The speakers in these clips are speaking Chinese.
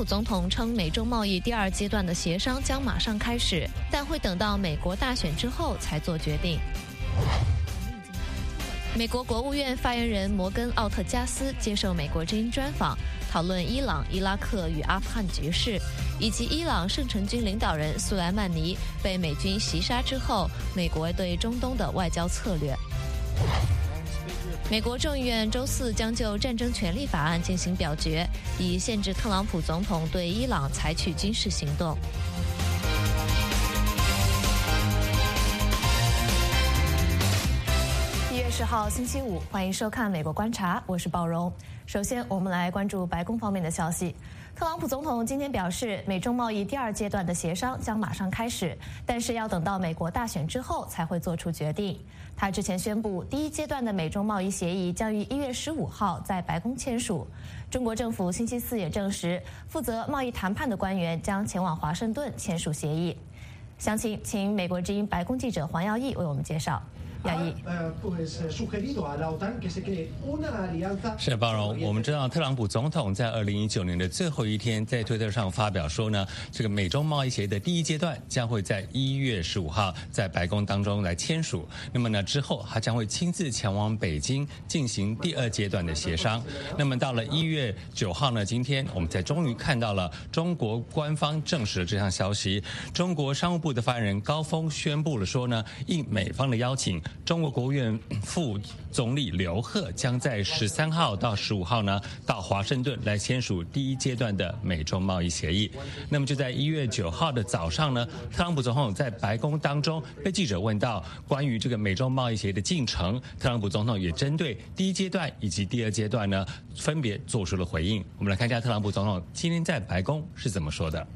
普总统称，美中贸易第二阶段的协商将马上开始，但会等到美国大选之后才做决定。美国国务院发言人摩根·奥特加斯接受美国之音专访，讨论伊朗、伊拉克与阿富汗局势，以及伊朗圣城军领导人苏莱曼尼被美军袭杀之后，美国对中东的外交策略。美国众议院周四将就战争权利法案进行表决，以限制特朗普总统对伊朗采取军事行动。1月10号星期五，欢迎收看《美国观察》，我是鲍荣。首先，我们来关注白宫方面的消息。特朗普总统今天表示，美中贸易第二阶段的协商将马上开始，但是要等到美国大选之后才会做出决定。他之前宣布，第一阶段的美中贸易协议将于1月15号在白宫签署。中国政府星期四也证实，负责贸易谈判的官员将前往华盛顿签署协议。详情，请美国之音白宫记者黄耀义为我们介绍。 是包容。我们知道，特朗普总统在2019年的最后一天在推特上发表说呢，这个美中贸易协议的第一阶段将会在1月15号在白宫当中来签署。那么呢，之后他将会亲自前往北京进行第二阶段的协商。那么到了1月9号呢，今天我们才终于看到了中国官方证实了这项消息。中国商务部的发言人高峰宣布了说呢，应美方的邀请，中国国务院副总理刘鹤将在13号到15号呢到华盛顿来签署第一阶段的美中贸易协议。那么就在1月9号的早上呢，特朗普总统在白宫当中被记者问到关于这个美中贸易协议的进程，特朗普总统也针对第一阶段以及第二阶段呢分别做出了回应。我们来看一下特朗普总统今天在白宫是怎么说的。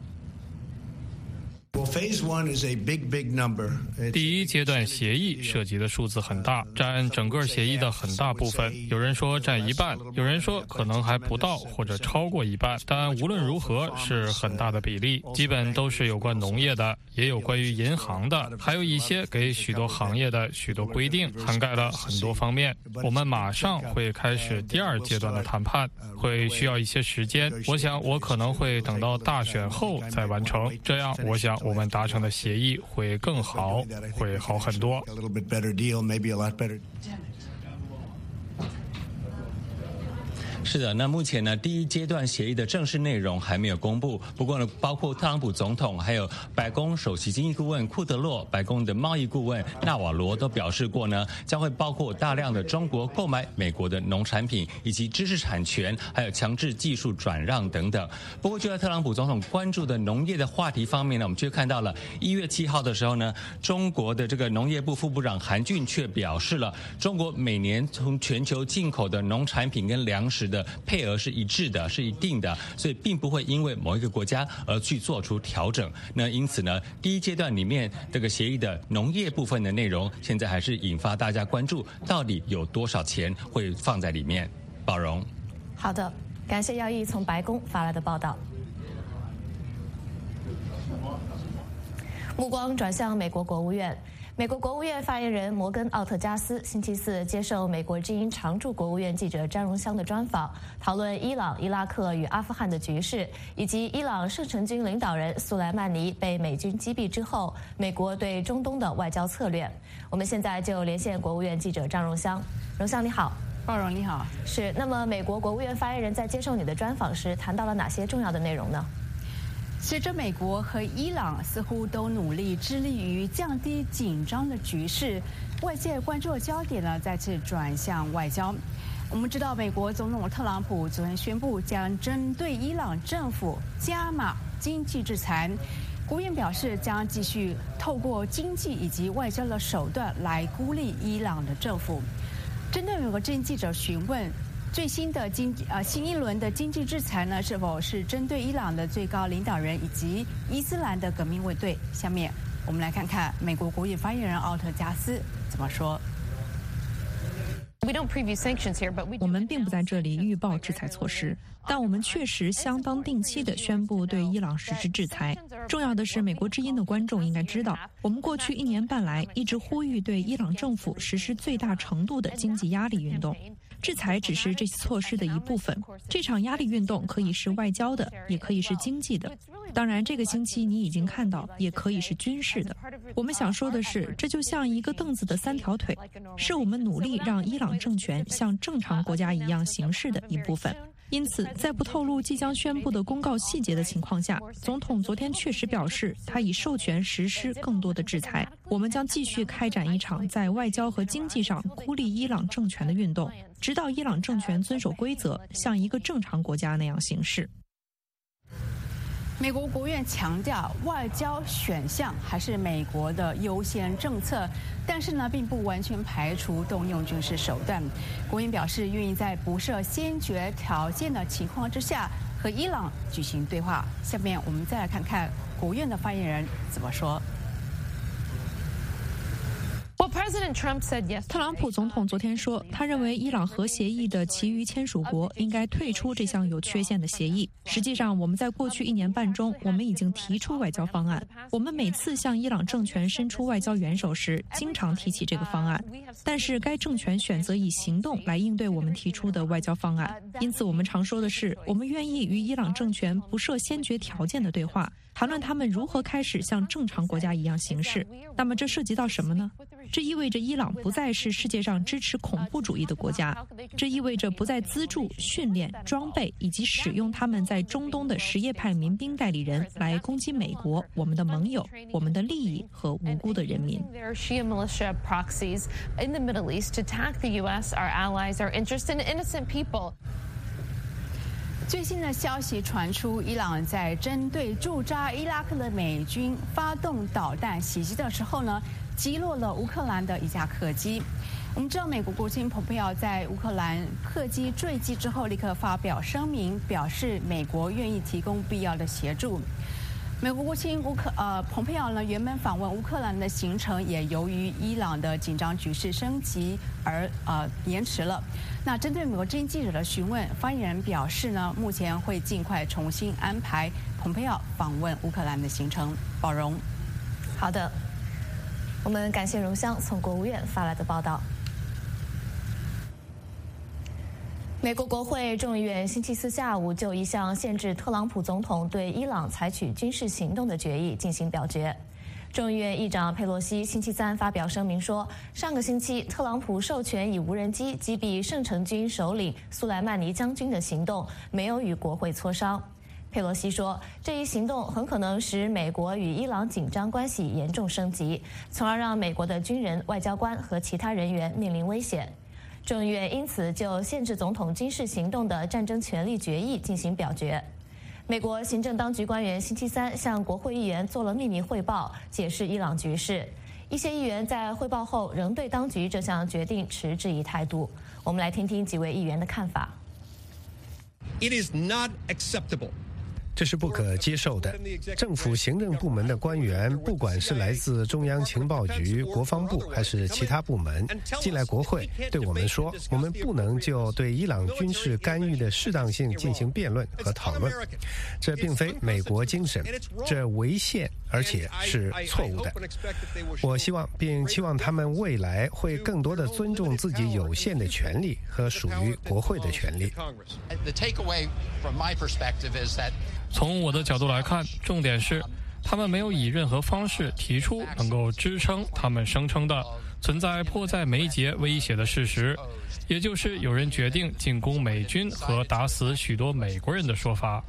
第一阶段协议涉及的数字很大，占整个协议的很大部分。有人说占一半，有人说可能还不到或者超过一半，但无论如何是很大的比例，基本都是有关农业的，也有关于银行的，还有一些给许多行业的许多规定，涵盖了很多方面。我们马上会开始第二阶段的谈判，会需要一些时间，我想我可能会等到大选后再完成，这样我想我们达成的协议会更好，会好很多。 是的，那目前呢，第一阶段协议的正式内容还没有公布。不过呢，包括特朗普总统，还有白宫首席经济顾问库德洛、白宫的贸易顾问纳瓦罗都表示过呢，将会包括大量的中国购买美国的农产品，以及知识产权，还有强制技术转让等等。不过，就在特朗普总统关注的农业的话题方面呢，我们却看到了1月7号的时候呢，中国的这个农业部副部长韩俊却表示了，中国每年从全球进口的农产品跟粮食的配额是一致的，是一定的，所以并不会因为某一个国家而去做出调整。那因此呢，第一阶段里面这个协议的农业部分的内容，现在还是引发大家关注，到底有多少钱会放在里面。宝荣， 好的，感谢耀义从白宫发来的报道。目光转向美国国务院。美国国务院发言人摩根·奥特加斯星期四接受美国之音常驻国务院记者张荣香的专访，讨论伊朗、伊拉克与阿富汗的局势，以及伊朗圣城军领导人苏莱曼尼被美军击毙之后，美国对中东的外交策略。我们现在就连线国务院记者张荣香。荣香你好。 鲍荣你好。 是，那么美国国务院发言人在接受你的专访时谈到了哪些重要的内容呢？ 随着美国和伊朗似乎都努力致力于降低紧张的局势，外界关注的焦点呢再次转向外交。我们知道，美国总统特朗普昨天宣布将针对伊朗政府加码经济制裁，国务院表示将继续透过经济以及外交的手段来孤立伊朗的政府。针对美国之音记者询问，最新的新一轮的经济制裁呢，是否是针对伊朗的最高领导人以及伊斯兰的革命卫队？下面我们来看看美国国务院发言人奥特加斯怎么说。 我们并不在这里预报制裁措施，但我们确实相当定期地宣布对伊朗实施制裁。重要的是，美国之音的观众应该知道，我们过去1年半来一直呼吁对伊朗政府实施最大程度的经济压力运动。 制裁只是这些措施的一部分。这场压力运动可以是外交的，也可以是经济的。当然，这个星期你已经看到，也可以是军事的。我们想说的是，这就像一个凳子的3条腿，是我们努力让伊朗政权像正常国家一样行事的一部分。因此，在不透露即将宣布的公告细节的情况下，总统昨天确实表示，他已授权实施更多的制裁。我们将继续开展一场在外交和经济上孤立伊朗政权的运动，直到伊朗政权遵守规则，像一个正常国家那样行事。 美国国务院强调，外交选项还是美国的优先政策，但是呢，并不完全排除动用军事手段。国务院表示，愿意在不设先决条件的情况之下，和伊朗举行对话。下面我们再来看看国务院的发言人怎么说。 特朗普总统昨天说，他认为伊朗核协议的其余签署国应该退出这项有缺陷的协议。实际上，我们在过去1年半中，我们已经提出外交方案。我们每次向伊朗政权伸出外交援手时，经常提起这个方案。但是，该政权选择以行动来应对我们提出的外交方案。因此，我们常说的是，我们愿意与伊朗政权不设先决条件的对话，谈论他们如何开始像正常国家一样行事。那么，这涉及到什么呢？这意味着伊朗不再是世界上支持恐怖主义的国家，这意味着不再资助、训练、装备以及使用他们在中东的什叶派民兵代理人来攻击美国、我们的盟友、我们的利益和无辜的人民。 最新的消息传出，伊朗在针对驻扎伊拉克的美军发动导弹袭击的时候呢，击落了乌克兰的一架客机。我们知道，美国国务卿蓬佩奥在乌克兰客机坠机之后，立刻发表声明，表示美国愿意提供必要的协助。美国国务卿蓬佩奥呢，原本访问乌克兰的行程也由于伊朗的紧张局势升级而延迟了。那针对美国之音记者的询问，发言人表示呢，目前会尽快重新安排蓬佩奥访问乌克兰的行程。宝荣， 好的，我们感谢荣香从国务院发来的报道。美国国会众议院星期4下午就一项限制特朗普总统对伊朗采取军事行动的决议进行表决。众议院议长佩洛西星期3发表声明说，上个星期特朗普授权以无人机击毙圣城军首领苏莱曼尼将军的行动没有与国会磋商。佩洛西说，这一行动很可能使美国与伊朗紧张关系严重升级，从而让美国的军人、外交官和其他人员面临危险。众议院因此就限制总统军事行动的战争权利决议进行表决。美国行政当局官员星期3向国会议员做了秘密汇报，解释伊朗局势。一些议员在汇报后仍对当局这项决定持质疑态度。我们来听听几位议员的看法。 It is not acceptable. 这是不可接受的。政府行政部门的官员，不管是来自中央情报局、国防部还是其他部门，进来国会对我们说，我们不能就对伊朗军事干预的适当性进行辩论和讨论。这并非美国精神，这违宪而且是错误的。我希望并期望他们未来会更多地尊重自己有限的权利和属于国会的权利。 从我的角度来看，重点是他们没有以任何方式提出能够支撑他们声称的存在迫在眉睫威胁的事实，也就是有人决定进攻美军和打死许多美国人的说法。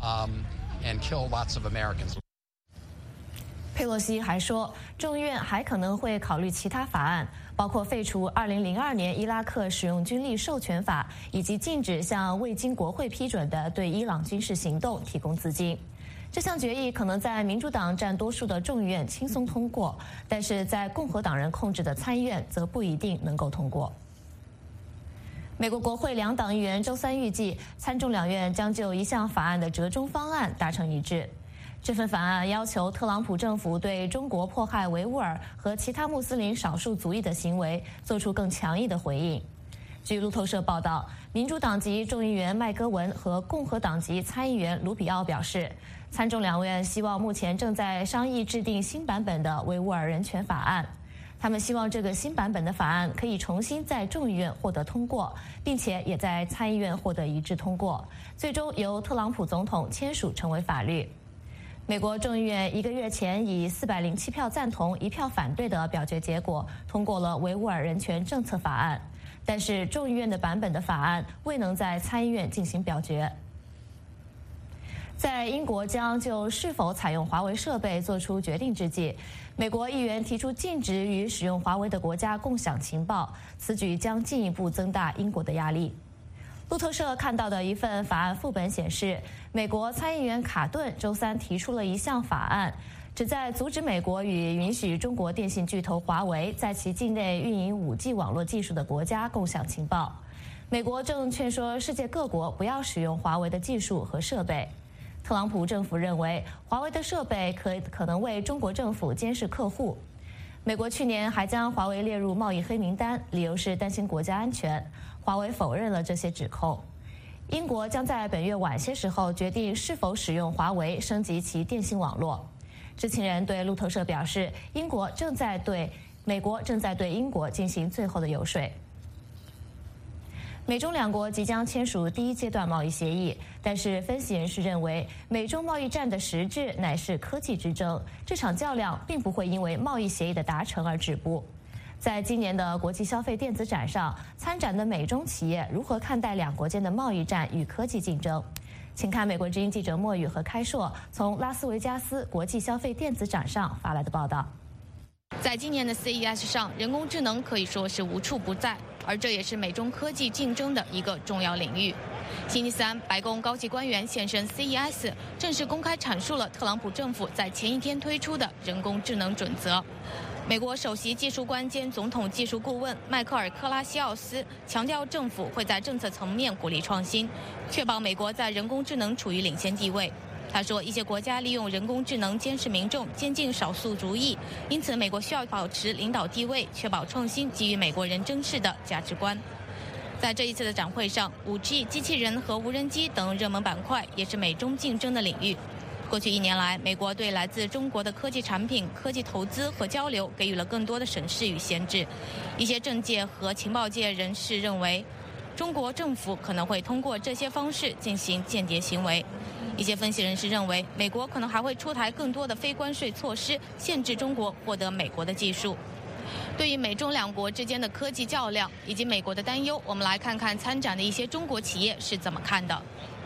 佩洛西还说，众议院还可能会考虑其他法案，包括废除2002年伊拉克使用军力授权法，以及禁止向未经国会批准的对伊朗军事行动提供资金。这项决议可能在民主党占多数的众议院轻松通过，但是在共和党人控制的参议院则不一定能够通过。美国国会2党议员周3预计，参众两院将就一项法案的折中方案达成一致。这份法案要求特朗普政府对中国迫害维吾尔和其他穆斯林少数族裔的行为做出更强硬的回应。据路透社报道，民主党籍众议员麦戈文和共和党籍参议员卢比奥表示，参众两院希望目前正在商议制定新版本的维吾尔人权法案。 他们希望这个新版本的法案可以重新在众议院获得通过，并且也在参议院获得一致通过，最终由特朗普总统签署成为法律。美国众议院1个月前以407票赞同、1票反对的表决结果通过了维吾尔人权政策法案，但是众议院的版本的法案未能在参议院进行表决。在英国将就是否采用华为设备做出决定之际，美国议员提出禁止与使用华为的国家共享情报，此举将进一步增大英国的压力。路透社看到的一份法案副本显示，美国参议员卡顿周三提出了一项法案，旨在阻止美国与允许中国电信巨头华为在其境内运营5G 网络技术的国家共享情报。美国正劝说世界各国不要使用华为的技术和设备。特朗普政府认为，华为的设备可能为中国政府监视客户。美国去年还将华为列入贸易黑名单，理由是担心国家安全。华为否认了这些指控。英国将在本月晚些时候决定是否使用华为升级其电信网络。知情人对路透社表示，美国正在对英国进行最后的游说。美中两国即将签署第一阶段贸易协议，但是分析人士认为，美中贸易战的实质乃是科技之争，这场较量并不会因为贸易协议的达成而止步。在今年的国际消费电子展上，参展的美中企业如何看待两国间的贸易战与科技竞争？请看美国之音记者莫宇和开硕从拉斯维加斯国际消费电子展上发来的报道。 在今年的 CES 上，人工智能可以说是无处不在，而这也是美中科技竞争的一个重要领域。星期三，白宫高级官员现身 CES， 正式公开阐述了特朗普政府在前一天推出的人工智能准则。美国首席技术官兼总统技术顾问迈克尔·克拉西奥斯强调，政府会在政策层面鼓励创新，确保美国在人工智能处于领先地位。他说，一些国家利用人工智能监视民众，坚禁少数族裔，因此美国需要保持领导地位，确保创新给予美国人珍视的价值观。在这一次的展会上，5G、机器人和无人机等热门板块也是美中竞争的领域。过去1年来，美国对来自中国的科技产品、科技投资和交流给予了更多的审视与限制。一些政界和情报界人士认为，中国政府可能会通过这些方式进行间谍行为。一些分析人士认为，美国可能还会出台更多的非关税措施，限制中国获得美国的技术。对于美中两国之间的科技较量以及美国的担忧，我们来看看参展的一些中国企业是怎么看的。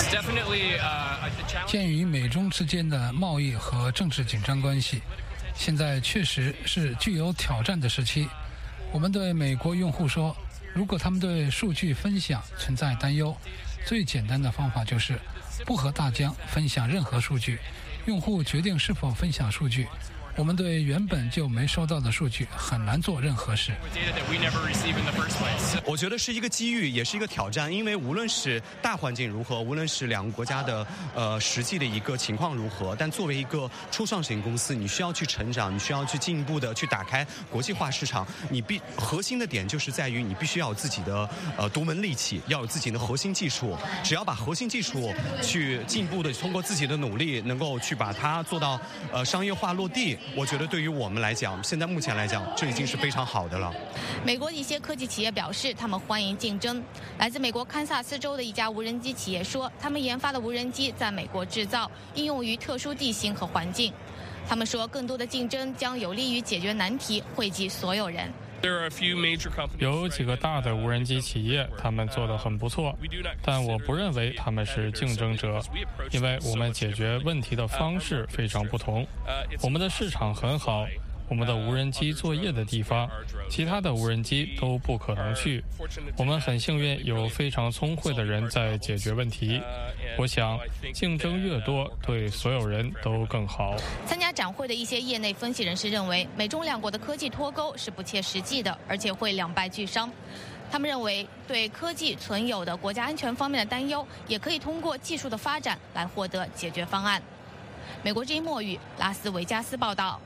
鉴于美中之间的贸易和政治紧张关系，现在确实是具有挑战的时期。我们对美国用户说，如果他们对数据分享存在担忧，最简单的方法就是不和大疆分享任何数据，用户决定是否分享数据。我们对原本就没收到的数据很难做任何事。 我觉得是一个机遇，也是一个挑战，因为无论是大环境如何，无论是两个国家的实际的一个情况如何，但作为一个初创型公司，你需要去成长，你需要去进一步的去打开国际化市场。核心的点就是在于你必须要有自己的独门利器，要有自己的核心技术。只要把核心技术去进一步的通过自己的努力，能够去把它做到商业化落地。我觉得对于我们来讲，现在目前来讲，这已经是非常好的了。 美国一些科技企业表示，他们欢迎竞争。来自美国堪萨斯州的一家无人机企业说，他们研发的无人机在美国制造，应用于特殊地形和环境。他们说，更多的竞争将有利于解决难题，惠及所有人。 有几个大的无人机企业，他们做得很不错，但我不认为他们是竞争者，因为我们解决问题的方式非常不同。我们的市场很好，我们的无人机作业的地方，其他的无人机都不可能去。我们很幸运有非常聪慧的人在解决问题。我想，竞争越多，对所有人都更好。 参加展会的一些业内分析人士认为，美中两国的科技脱钩是不切实际的，而且会两败俱伤。他们认为，对科技存有的国家安全方面的担忧，也可以通过技术的发展来获得解决方案。美国之音莫宇，拉斯维加斯报道。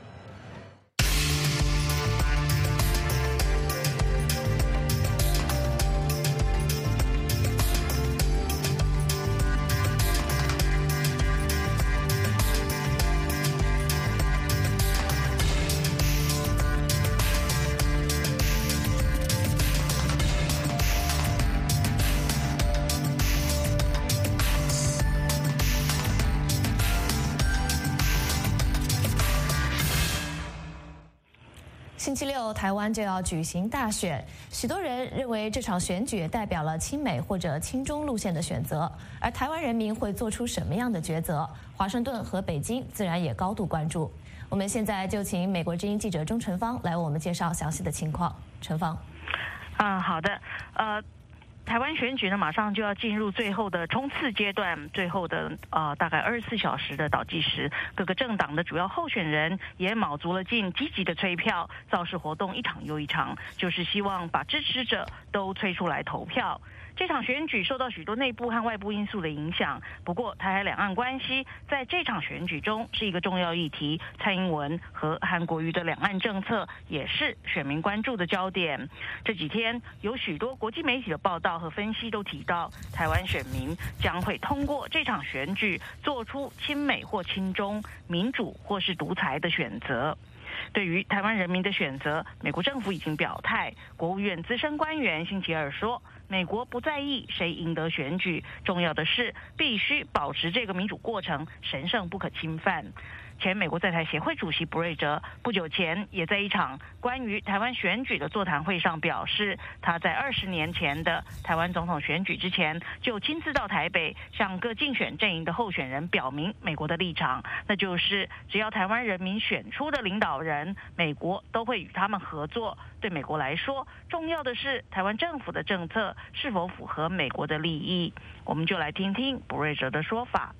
星期六，台湾就要举行大选，许多人认为这场选举代表了亲美或者亲中路线的选择，而台湾人民会做出什么样的抉择？华盛顿和北京自然也高度关注。我们现在就请美国之音记者钟晨芳来为我们介绍详细的情况。晨芳， 好的，台湾选举呢，马上就要进入最后的冲刺阶段，最后的大概24小时的倒计时，各个政党的主要候选人也卯足了劲，积极的催票，造势活动一场又一场，就是希望把支持者都催出来投票。这场选举受到许多内部和外部因素的影响，不过台海两岸关系在这场选举中是一个重要议题，蔡英文和韩国瑜的两岸政策也是选民关注的焦点。这几天有许多国际媒体的报道和分析都提到，台湾选民将会通过这场选举做出亲美或亲中、民主或是独裁的选择。对于台湾人民的选择，美国政府已经表态。国务院资深官员星期二说，美国不在意谁赢得选举，重要的是必须保持这个民主过程神圣不可侵犯。前美国在台协会主席卜瑞哲不久前也在一场关于台湾选举的座谈会上表示，他在20年前的台湾总统选举之前就亲自到台北向各竞选阵营的候选人表明美国的立场，那就是只要台湾人民选出的领导人，美国都会与他们合作。对美国来说，重要的是台湾政府的政策是否符合美国的利益。我们就来听听卜瑞哲的说法。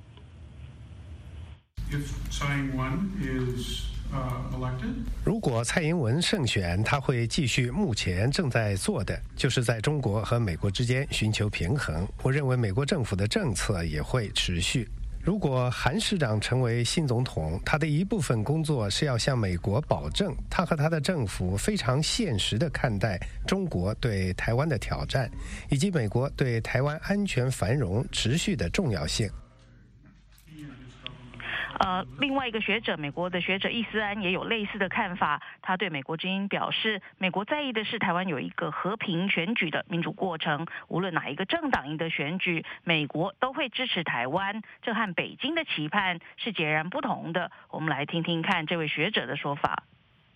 如果蔡英文胜选，他会继续目前正在做的，就是在中国和美国之间寻求平衡。我认为美国政府的政策也会持续。如果韩市长成为新总统，他的一部分工作是要向美国保证，他和他的政府非常现实地看待中国对台湾的挑战，以及美国对台湾安全繁荣持续的重要性。 另外一个学者，美国的学者易思安也有类似的看法。他对美国之音表示，美国在意的是台湾有一个和平选举的民主过程，无论哪一个政党赢得选举，美国都会支持台湾，这和北京的期盼是截然不同的。我们来听听看这位学者的说法。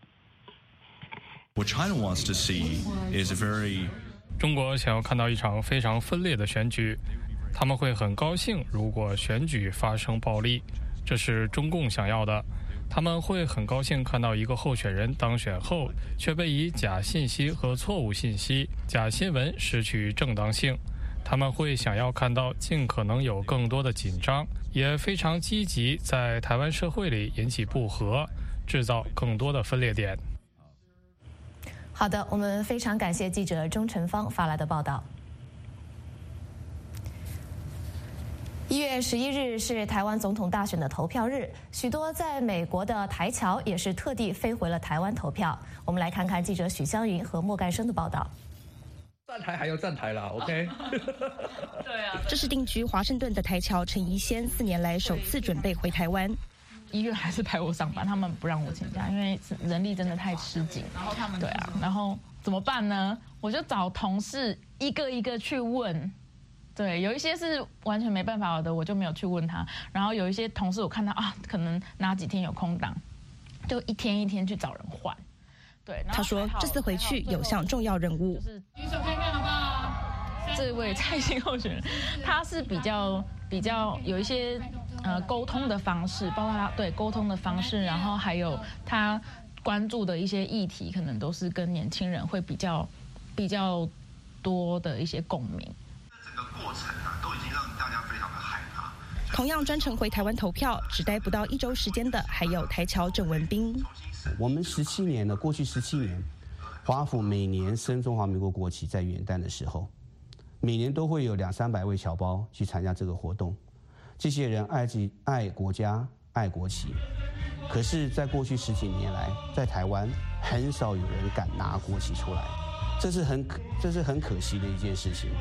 中国想要看到一场非常分裂的选举，他们会很高兴如果选举发生暴力，这是中共想要的。他们会很高兴看到一个候选人当选后却被以假信息和错误信息、假新闻失去正当性。他们会想要看到尽可能有更多的紧张，也非常积极在台湾社会里引起不和，制造更多的分裂点。 好的，我们非常感谢记者钟晨芳发来的报道。1月11日是台湾总统大选的投票日，许多在美国的台侨也是特地飞回了台湾投票。我们来看看记者许湘云和莫干生的报道。 站台还要站台啦 ，OK 对啊，这是定居华盛顿的台侨陈怡仙4年来首次准备回台湾。 医院还是排我上班，他们不让我请假，因为人力真的太吃紧。然后他们对啊，然后怎么办呢？我就找同事一个一个去问。对，有一些是完全没办法的，我就没有去问他。然后有一些同事我看到可能哪几天有空档，就一天一天去找人换。对， 他说这次回去有项重要任务。 举手看看好不好？这位蔡姓候选人，他是比较有一些沟通的方式，包括他对沟通的方式，然后还有他关注的一些议题，可能都是跟年轻人会比较多的一些共鸣。 过程都已经让大家非常的害怕。 同样专程回台湾投票，只待不到1周时间的，还有台侨郑文彬。 我们17年了，过去17年，华府每年升中华民国国旗在元旦的时候，每年都会有200-300位侨胞去参加这个活动。这些人爱国家、爱国旗，可是，在过去10几年来，在台湾很少有人敢拿国旗出来，这是很可惜的一件事情。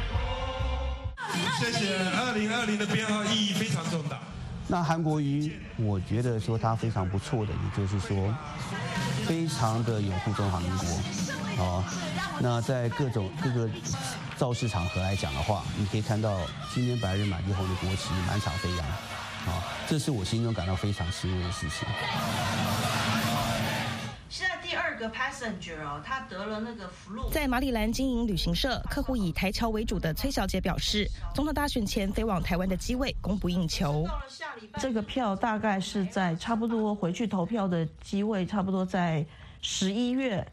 谢谢。2020的编号意义非常重大。 那韩国瑜，我觉得说他非常不错的，也就是说，非常的拥护中华民国。那在各个造势场合来讲的话，你可以看到今天白日满地红的国旗满场飞扬。这是我心中感到非常欣慰的事情。 是在第2 12个 passenger 哦，他得了那个 flu。 在马里兰经营旅行社，客户以台侨为主的崔小姐表示，总统大选前飞往台湾的机位供不应求。 这个票大概是在差不多回去投票的机位，差不多在11月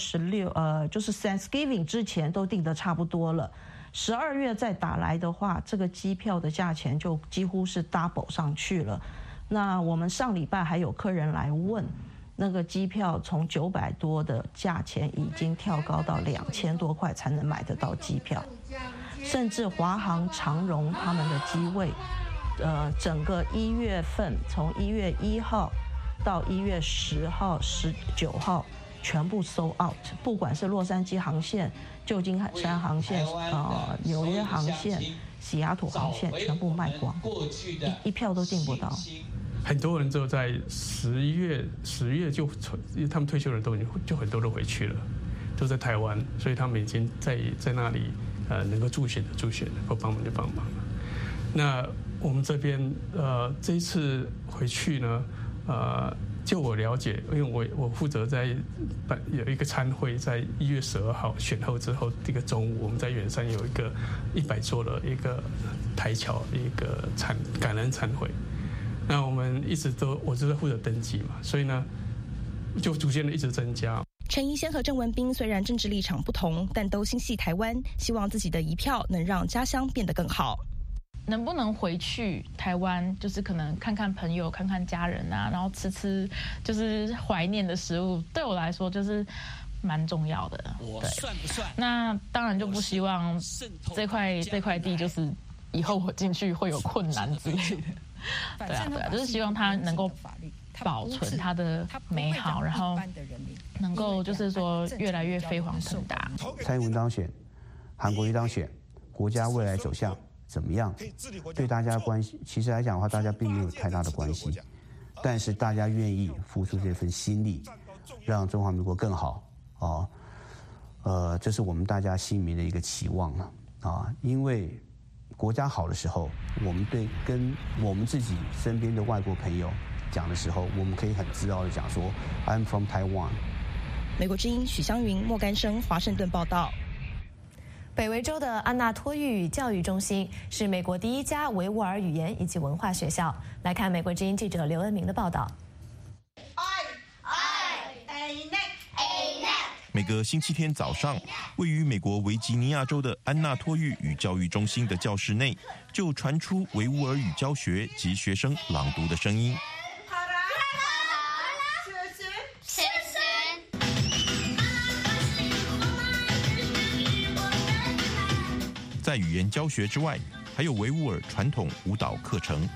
26，就是 Thanksgiving 之前都订得差不多了。12月再打来的话，这个机票的价钱就几乎是 double 上去了。那我们上礼拜还有客人来问，那个机票从900多的价钱已经跳高到2000多块才能买得到机票，甚至华航、长荣他们的机位，整个1月份从1月1号到1月10号、19号全部 sold out， 不管是洛杉矶航线、旧金山航线、纽约航线、西雅图航线全部卖光，一票都订不到。 很多人就在10月就他们退休人都就很多都回去了，都在台湾，所以他们已经在那里能够助选的助选，或帮忙就帮忙了。那我们这边这一次回去呢，就我了解，因为我负责有一个餐会，在1月12号选后之后，这个中午我们在圆山有一个100桌的一个台侨一个感恩餐会。那我们我就在负责登记嘛，所以呢，就逐渐的一直增加。 陈怡先和郑文彬虽然政治立场不同，但都心系台湾，希望自己的一票能让家乡变得更好。 能不能回去台湾，就是可能看看朋友、看看家人啊，然后吃就是怀念的食物，对我来说就是蛮重要的。对，算不算？那当然就不希望这块地就是以后我进去会有困难之类的。对啊，就是希望他能够保存它的美好，然后能够就是说越来越飞黄腾达。 蔡英文当选，韩国瑜当选，国家未来走向怎么样？对大家的关系，其实来讲的话，大家并没有太大的关系，但是大家愿意付出这份心力，让中华民国更好这是我们大家心里面的一个期望了因为国家好的时候，我们跟我们自己身边的外国朋友讲的时候，我们可以很自傲的讲说 I'm from Taiwan。 美国之音许湘云、莫干生华盛顿报道。 北维州的安纳托育教育中心是美国第一家维吾尔语言以及文化学校。来看美国之音记者刘恩明的报道。 每个星期天早上，位于美国维吉尼亚州的安纳托育与教育中心的教室内，就传出维吾尔语教学及学生朗读的声音。在语言教学之外，还有维吾尔传统舞蹈课程。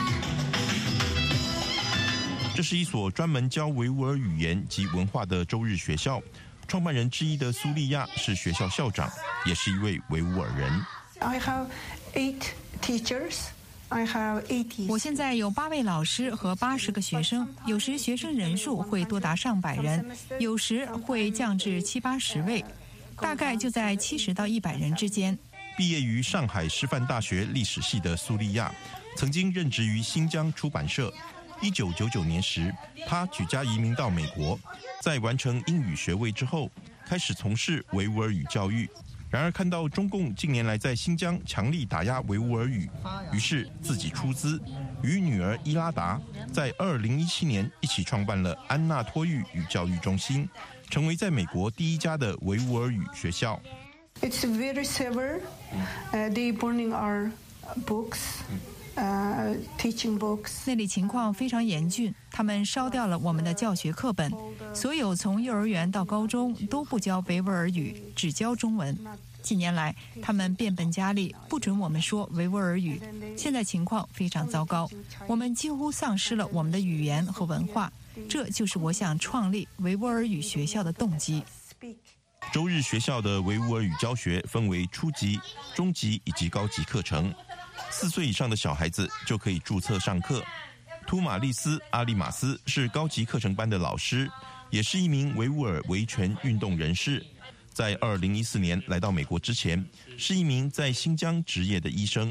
这是一所专门教维吾尔语言及文化的周日学校。创办人之一的苏利亚是学校校长，也是一位维吾尔人。 I have 8 teachers. I have 80. 我现在有8位老师和80个学生，有时学生人数会多达上百人，有时会降至70、80位，大概就在70到100人之间。 毕业于上海师范大学历史系的苏利亚，曾经任职于新疆出版社。1999年时，他举家移民到美国，在完成英语学位之后，开始从事维吾尔语教育。然而看到中共近年来在新疆强力打压维吾尔语，于是自己出资，与女儿伊拉达在2017年一起创办了安纳托育与教育中心，成为在美国第一家的维吾尔语学校。 It's very severe. They burning our books.Teaching books. 那里情况非常严峻，他们烧掉了我们的教学课本，所有从幼儿园到高中都不教维吾尔语，只教中文。近年来，他们变本加厉，不准我们说维吾尔语。现在情况非常糟糕，我们几乎丧失了我们的语言和文化。这就是我想创立维吾尔语学校的动机。 周日学校的维吾尔语教学分为初级、中级以及高级课程。4岁以上的小孩子就可以注册上课。图马利斯·阿里马斯是高级课程班的老师，也是一名维吾尔维权运动人士。在2014年来到美国之前，是一名在新疆执业的医生。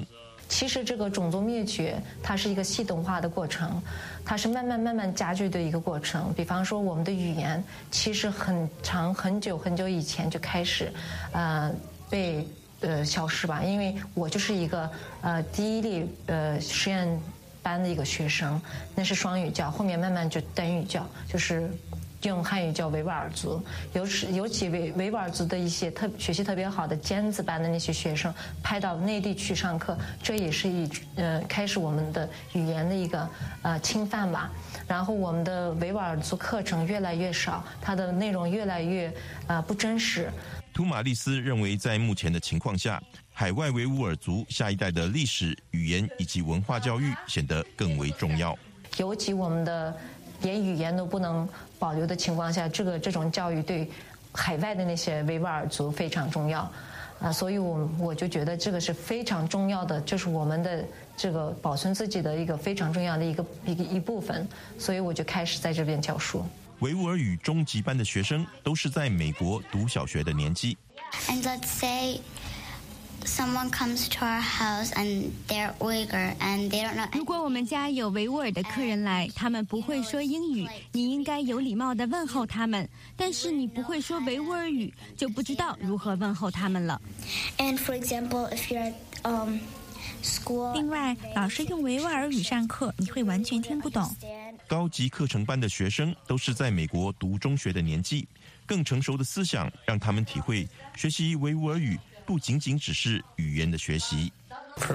其实这个种族灭绝它是一个系统化的过程，它是慢慢加剧的一个过程。比方说我们的语言其实很久以前就开始被消失吧，因为我就是一个第一例实验班的一个学生，那是双语教，后面慢慢就单语教，就是用汉语叫维吾尔族，有几位维吾尔族的一些学习特别好的尖子班的那些学生派到内地去上课，这也是开始我们的语言的一个侵犯吧。然后我们的维吾尔族课程越来越少，它的内容越来越不真实。 图马利斯认为，在目前的情况下，海外维吾尔族下一代的历史、语言以及文化教育显得更为重要。 尤其我们的连语言都不能保留的情况下，这种教育对海外的那些维吾尔族非常重要所以我就觉得这个是非常重要的，就是我们的这个保存自己的一个非常重要的一部分，所以我就开始在这边教书。 维吾尔语中级班的学生都是在美国读小学的年纪。 And let's say someone comes to our house and they're Uyghur and they don't know. 如果我们家有维吾尔的客人来，他们不会说英语，你应该有礼貌地问候他们。但是你不会说维吾尔语，就不知道如何问候他们了。 And for example, if you're at school. 另外，老师用维吾尔语上课，你会完全听不懂。 高级课程班的学生都是在美国读中学的年纪，更成熟的思想让他们体会学习维吾尔语不仅仅只是语言的学习。 对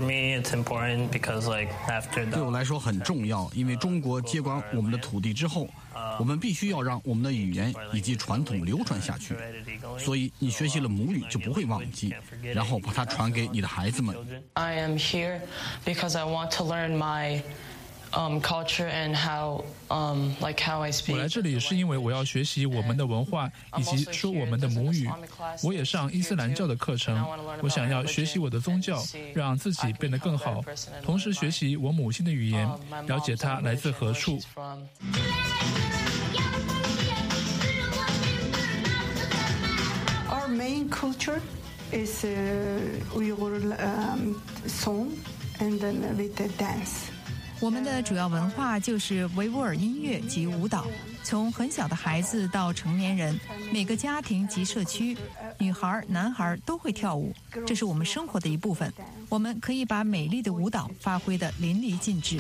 我来说很重要，因为中国接管我们的土地之后，我们必须要让我们的语言以及传统流传下去。所以你学习了母语就不会忘记，然后把它传给你的孩子们。 I am here because I want to learn my culture and how I speak. 我来这里是因为我要学习我们的文化以及说我们的母语。我也上伊斯兰教的课程，我想要学习我的宗教，让自己变得更好，同时学习我母亲的语言，了解它来自何处。 Our main culture is Uyghur song and then with the dance. 我们的主要文化就是维吾尔音乐及舞蹈，从很小的孩子到成年人，每个家庭及社区，女孩、男孩都会跳舞，这是我们生活的一部分。我们可以把美丽的舞蹈发挥得淋漓尽致。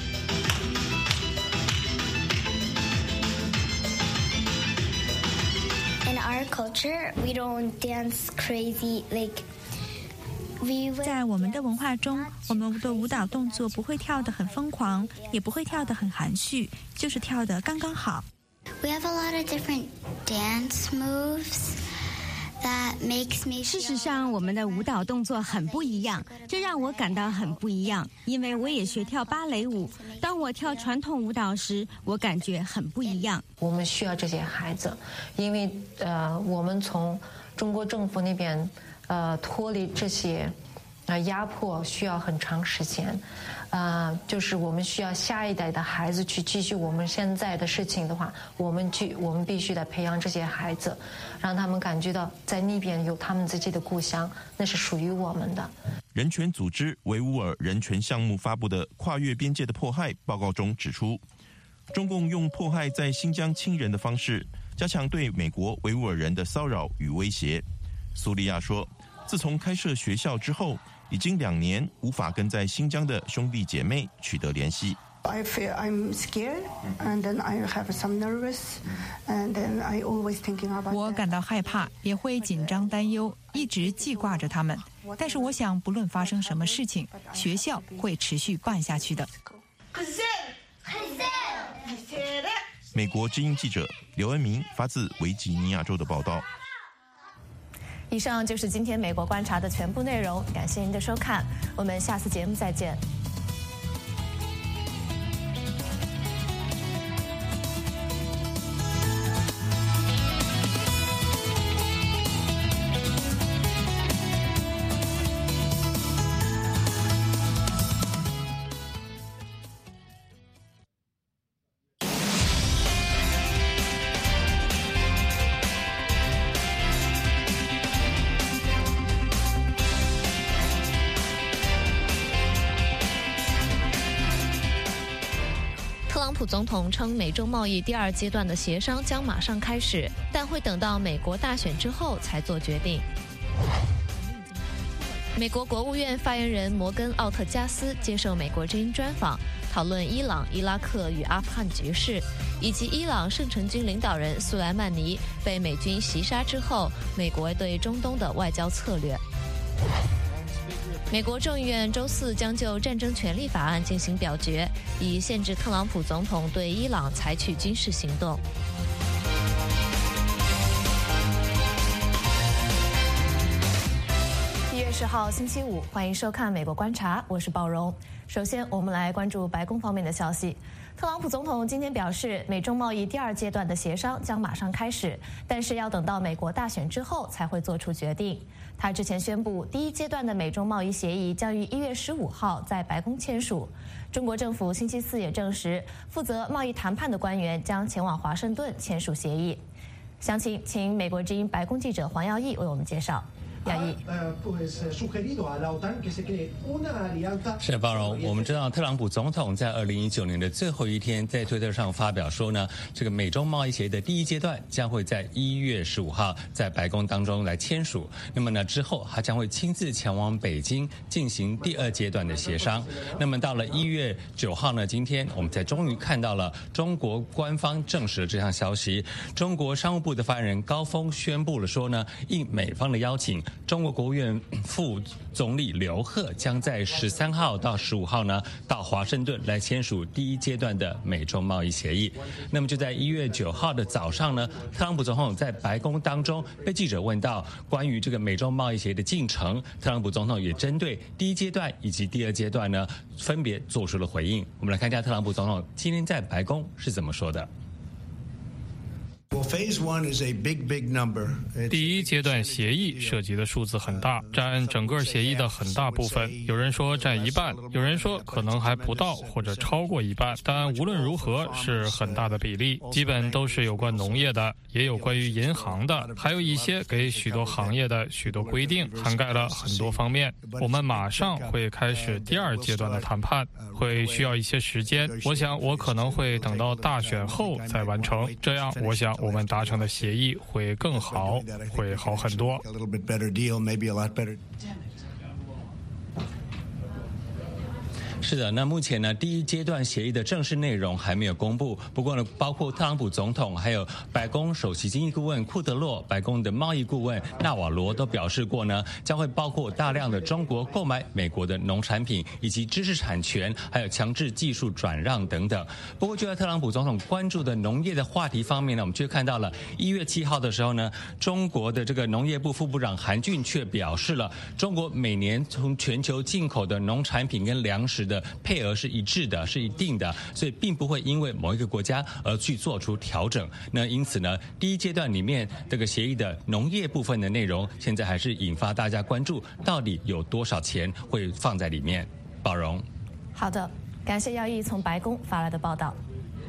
In our culture, we don't dance crazy like. 在我们的文化中，我们的舞蹈动作不会跳得很疯狂，也不会跳得很含蓄，就是跳得刚刚好。 We have a lot of different dance moves that makes me. 事实上，我们的舞蹈动作很不一样，这让我感到很不一样，因为我也学跳芭蕾舞。当我跳传统舞蹈时，我感觉很不一样。 我们需要这些孩子，因为我们从中国政府那边。脱离这些压迫需要很长时间，就是我们需要下一代的孩子去继续我们现在的事情的话，我们必须得培养这些孩子，让他们感觉到在那边有他们自己的故乡，那是属于我们的。 人权组织维吾尔人权项目发布的跨越边界的迫害报告中指出，中共用迫害在新疆亲人的方式，加强对美国维吾尔人的骚扰与威胁。苏利亚说，自从开设学校之后，已经2年无法跟在新疆的兄弟姐妹取得联系。 I feel I'm scared, and then I have some nervous, and then I always thinking about. 我感到害怕，也会紧张担忧，一直记挂着他们。但是我想，不论发生什么事情，学校会持续办下去的。 美国之音记者刘恩明发自维吉尼亚州的报道。 以上就是今天美国观察的全部内容，感谢您的收看，我们下次节目再见。 普总统称，美中贸易第2阶段的协商将马上开始，但会等到美国大选之后才做决定。美国国务院发言人摩根·奥特加斯接受美国之音专访，讨论伊朗、伊拉克与阿富汗局势，以及伊朗圣城军领导人苏莱曼尼被美军袭杀之后，美国对中东的外交策略。美国众议院周4将就战争权利法案进行表决，以限制特朗普总统对伊朗采取军事行动。1月10号星期五，欢迎收看《美国观察》，我是鲍荣。首先，我们来关注白宫方面的消息。特朗普总统今天表示，美中贸易第2阶段的协商将马上开始，但是要等到美国大选之后才会做出决定。他之前宣布，第1阶段的美中贸易协议将于1月15号在白宫签署。中国政府星期4也证实，负责贸易谈判的官员将前往华盛顿签署协议。详情，请美国之音白宫记者黄耀义为我们介绍。 是包容。我们知道特朗普总统在2019年的最后一天在推特上发表说呢，这个美中贸易协议的第1阶段将会在1月15号在白宫当中来签署。那么呢之后他将会亲自前往北京进行第2阶段的协商。那么到了1月9号呢，今天我们才终于看到了中国官方证实了这项消息。中国商务部的发言人高峰宣布了说呢，应美方的邀请，中国国务院副总理刘鹤将在13号到15号呢到华盛顿来签署第1阶段的美中贸易协议。那么就在1月9号的早上呢，特朗普总统在白宫当中被记者问到关于这个美中贸易协议的进程，特朗普总统也针对第1阶段以及第2阶段呢分别做出了回应。我们来看一下特朗普总统今天在白宫是怎么说的。 第1阶段协议涉及的数字很大，占整个协议的很大部分。有人说占一半，有人说可能还不到或者超过一半，但无论如何是很大的比例，基本都是有关农业的，也有关于银行的，还有一些给许多行业的许多规定，涵盖了很多方面。我们马上会开始第2阶段的谈判，会需要一些时间。我想我可能会等到大选后再完成，这样我想我们达成的协议会更好，会好很多。 是的，那目前呢，第1阶段协议的正式内容还没有公布。不过呢，包括特朗普总统，还有白宫首席经济顾问库德洛、白宫的贸易顾问纳瓦罗都表示过呢，将会包括大量的中国购买美国的农产品，以及知识产权，还有强制技术转让等等。不过，就在特朗普总统关注的农业的话题方面呢，我们却看到了1月7号的时候呢，中国的这个农业部副部长韩俊却表示了，中国每年从全球进口的农产品跟粮食的配额是一致的，是一定的，所以并不会因为某一个国家而去做出调整。那因此呢，第1阶段里面这个协议的农业部分的内容，现在还是引发大家关注，到底有多少钱会放在里面。宝荣， 好的，感谢耀义从白宫发来的报道。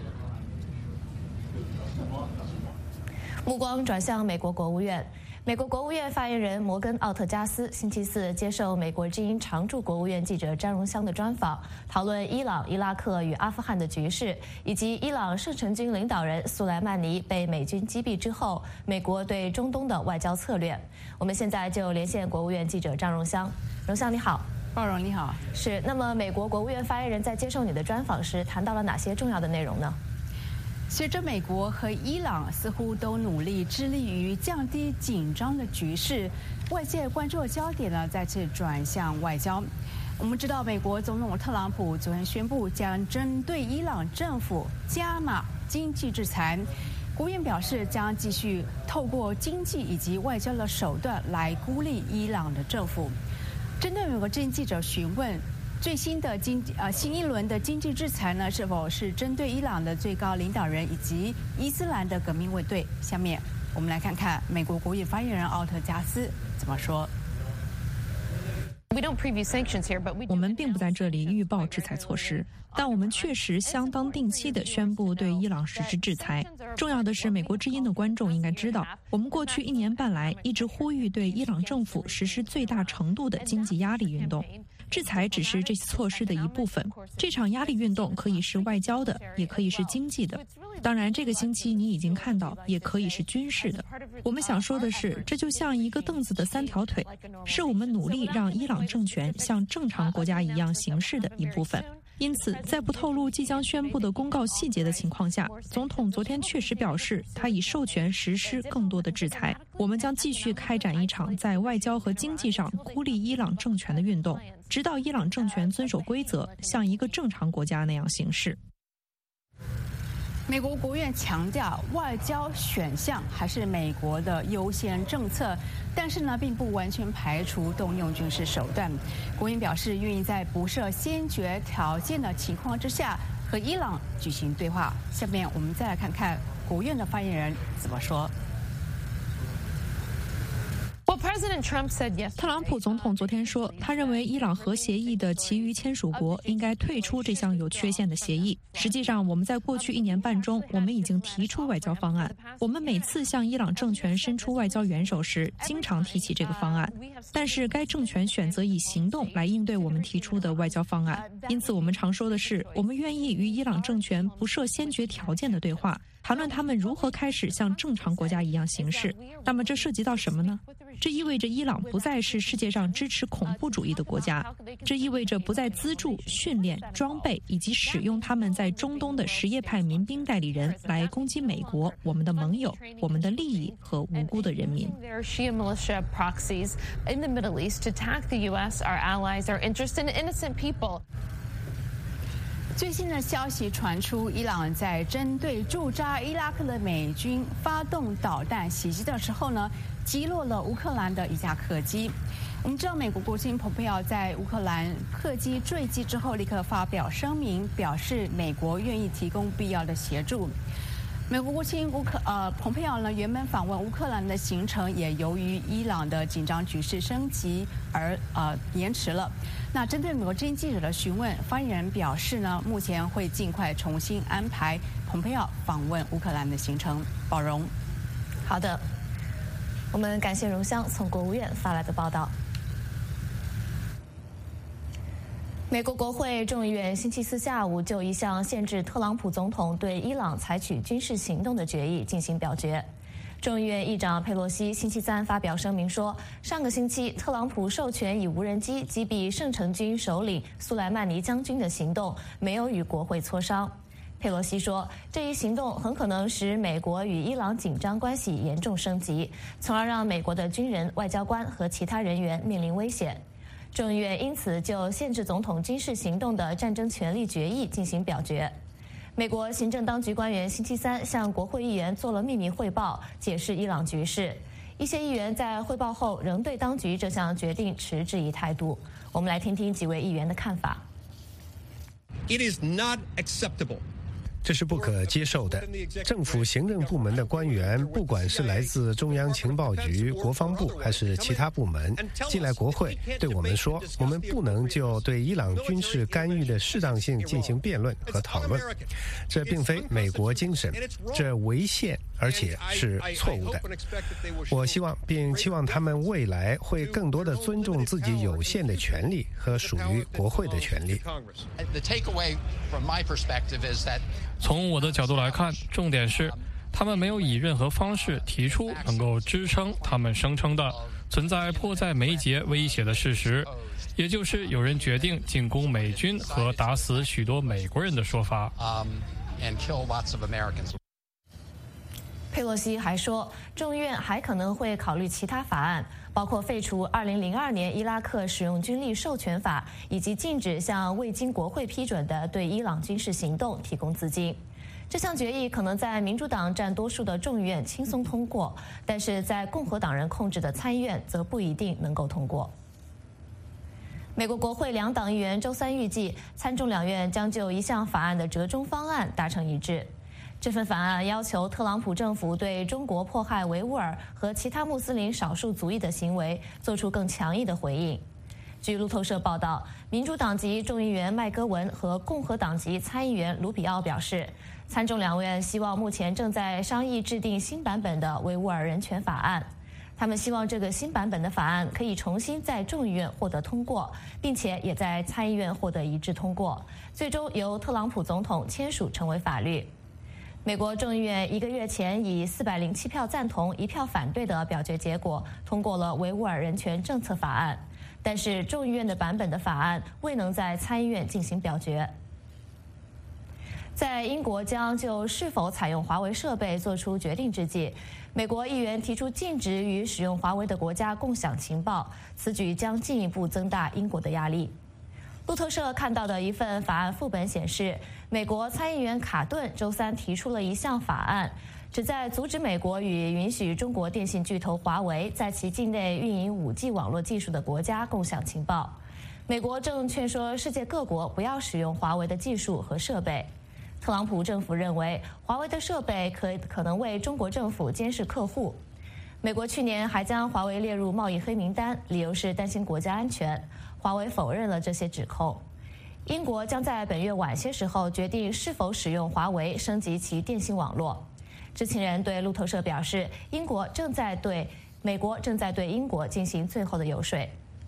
目光转向美国国务院。美国国务院发言人摩根·奥特加斯星期4接受美国之音常驻国务院记者詹荣香的专访，讨论伊朗、伊拉克与阿富汗的局势，以及伊朗圣城军领导人苏莱曼尼被美军击毙之后，美国对中东的外交策略。我们现在就连线国务院记者张荣香。荣香你好。 鲍荣你好。 是，那么美国国务院发言人在接受你的专访时谈到了哪些重要的内容呢？ 随着美国和伊朗似乎都努力致力于降低紧张的局势，外界关注的焦点呢再次转向外交。我们知道，美国总统特朗普昨天宣布将针对伊朗政府加码经济制裁，国务院表示将继续透过经济以及外交的手段来孤立伊朗的政府。针对美国之音记者询问，最新的新一轮的经济制裁呢，是否是针对伊朗的最高领导人以及伊斯兰的革命卫队？下面我们来看看美国国务院发言人奥特加斯怎么说。 我们并不在这里预报制裁措施，但我们确实相当定期地宣布对伊朗实施制裁。重要的是，美国之音的观众应该知道，我们过去1年半来一直呼吁对伊朗政府实施最大程度的经济压力运动。 制裁只是这些措施的一部分。这场压力运动可以是外交的，也可以是经济的。当然，这个星期你已经看到，也可以是军事的。我们想说的是，这就像一个凳子的3条腿，是我们努力让伊朗政权像正常国家一样行事的一部分。因此，在不透露即将宣布的公告细节的情况下，总统昨天确实表示，他已授权实施更多的制裁。我们将继续开展一场在外交和经济上孤立伊朗政权的运动，直到伊朗政权遵守规则，像一个正常国家那样行事。 美国国务院强调，外交选项还是美国的优先政策，但是呢，并不完全排除动用军事手段。国务院表示，愿意在不设先决条件的情况之下，和伊朗举行对话。下面我们再来看看国务院的发言人怎么说。 特朗普总统昨天说，他认为伊朗核协议的其余签署国应该退出这项有缺陷的协议。实际上，我们在过去1年半中，我们已经提出外交方案。我们每次向伊朗政权伸出外交援手时，经常提起这个方案。但是该政权选择以行动来应对我们提出的外交方案。因此，我们常说的是，我们愿意与伊朗政权不设先决条件的对话，谈论他们如何开始像正常国家一样行事。那么这涉及到什么呢？这意味着伊朗不再是世界上支持恐怖主义的国家，这意味着不再资助、训练、装备以及使用他们在中东的什叶派民兵代理人来攻击美国、我们的盟友、我们的利益和无辜的人民。 最新的消息传出，伊朗在针对驻扎伊拉克的美军发动导弹袭击的时候呢，击落了乌克兰的一架客机。我们知道，美国国务卿蓬佩奥在乌克兰客机坠机之后，立刻发表声明，表示美国愿意提供必要的协助。美国国务卿蓬佩奥呢，原本访问乌克兰的行程也由于伊朗的紧张局势升级而延迟了。那针对美国之音记者的询问，发言人表示呢，目前会尽快重新安排蓬佩奥访问乌克兰的行程。宝荣， 好的，我们感谢荣香从国务院发来的报道。美国国会众议院星期4下午就一项限制特朗普总统对伊朗采取军事行动的决议进行表决。众议院议长佩洛西星期3发表声明说，上个星期特朗普授权以无人机击毙圣城军首领苏莱曼尼将军的行动没有与国会磋商。佩洛西说，这一行动很可能使美国与伊朗紧张关系严重升级，从而让美国的军人、外交官和其他人员面临危险。众议院因此就限制总统军事行动的战争权利决议进行表决。美国行政当局官员星期3向国会议员做了秘密汇报，解释伊朗局势。一些议员在汇报后仍对当局这项决定持质疑态度。我们来听听几位议员的看法。 It is not acceptable. 这是不可接受的。政府行政部门的官员，不管是来自中央情报局、国防部还是其他部门，进来国会对我们说，我们不能就对伊朗军事干预的适当性进行辩论和讨论。这并非美国精神，这违宪，而且是错误的。我希望并期望他们未来会更多地尊重自己有限的权利和属于国会的权利。 从我的角度来看，重点是他们没有以任何方式提出能够支撑他们声称的存在迫在眉睫威胁的事实，也就是有人决定进攻美军和打死许多美国人的说法。 佩洛西还说，众议院还可能会考虑其他法案，包括废除2002年伊拉克使用军力授权法，以及禁止向未经国会批准的对伊朗军事行动提供资金。这项决议可能在民主党占多数的众议院轻松通过，但是在共和党人控制的参议院则不一定能够通过。美国国会2党议员周3预计，参众两院将就一项法案的折中方案达成一致。这份法案要求特朗普政府对中国迫害维吾尔和其他穆斯林少数族裔的行为做出更强硬的回应。据路透社报道，民主党籍众议员麦戈文和共和党籍参议员卢比奥表示，参众两院希望目前正在商议制定新版本的维吾尔人权法案。 他们希望这个新版本的法案可以重新在众议院获得通过，并且也在参议院获得一致通过，最终由特朗普总统签署成为法律。美国众议院1个月前以407票赞同、1票反对的表决结果通过了维吾尔人权政策法案，但是众议院的版本的法案未能在参议院进行表决。在英国将就是否采用华为设备做出决定之际，美国议员提出禁止与使用华为的国家共享情报，此举将进一步增大英国的压力。路透社看到的一份法案副本显示，美国参议员卡顿周三提出了一项法案，旨在阻止美国与允许中国电信巨头华为在其境内运营5G 网络技术的国家共享情报。美国正劝说世界各国不要使用华为的技术和设备。特朗普政府认为，华为的设备可能为中国政府监视客户。美国去年还将华为列入贸易黑名单，理由是担心国家安全。华为否认了这些指控。英国将在本月晚些时候决定是否使用华为升级其电信网络。知情人对路透社表示，美国正在对英国进行最后的游说。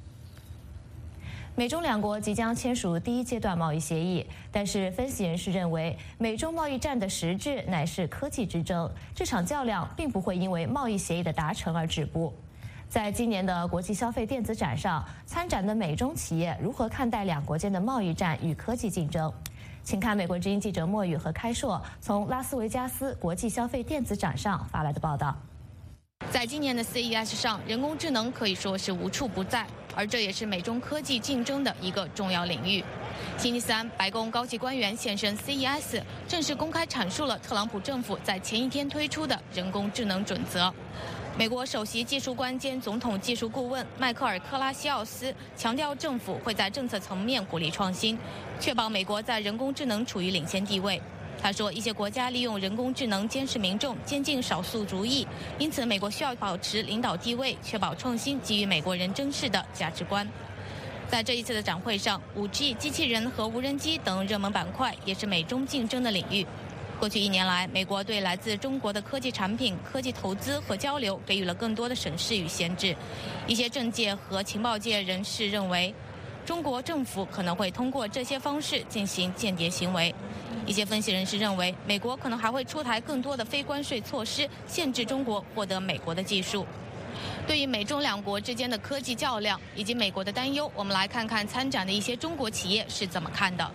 美中两国即将签署第一阶段贸易协议，但是分析人士认为，美中贸易战的实质乃是科技之争，这场较量并不会因为贸易协议的达成而止步。在今年的国际消费电子展上，参展的美中企业如何看待两国间的贸易战与科技竞争？请看美国之音记者莫宇和开硕从拉斯维加斯国际消费电子展上发来的报道。 在今年的 CES 上，人工智能可以说是无处不在，而这也是美中科技竞争的一个重要领域。星期三，白宫高级官员现身 CES， 正式公开阐述了特朗普政府在前一天推出的人工智能准则。美国首席技术官兼总统技术顾问迈克尔·克拉西奥斯强调，政府会在政策层面鼓励创新，确保美国在人工智能处于领先地位。他说，一些国家利用人工智能监视民众，坚禁少数族裔，因此美国需要保持领导地位，确保创新给予美国人珍视的价值观。在这一次的展会上，5G、机器人和无人机等热门板块也是美中竞争的领域。过去1年来，美国对来自中国的科技产品、科技投资和交流给予了更多的审视与限制。一些政界和情报界人士认为，中国政府可能会通过这些方式进行间谍行为。一些分析人士认为，美国可能还会出台更多的非关税措施，限制中国获得美国的技术。对于美中两国之间的科技较量以及美国的担忧，我们来看看参展的一些中国企业是怎么看的。